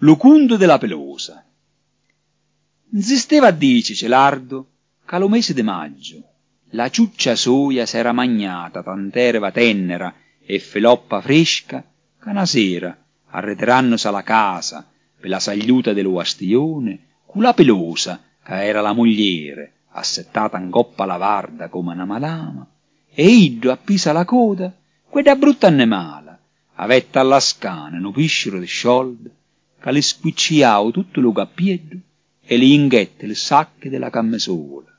Lu conto della pelosa. Insisteva a dice Celardo che lo mese di maggio la ciuccia soia s'era magnata tant'erba tennera e feloppa fresca che una sera, arretirandosi alla casa per la sagliuta dello Astiglione, con la pelosa, che era la mogliere, assettata in coppa alla varda come una malama, e iddo appisa la coda, quella brutta animale, avetta alla scana un piscero di scioldo, che le squicciava tutto lo cappieddo e le inghette le sacche della camisola.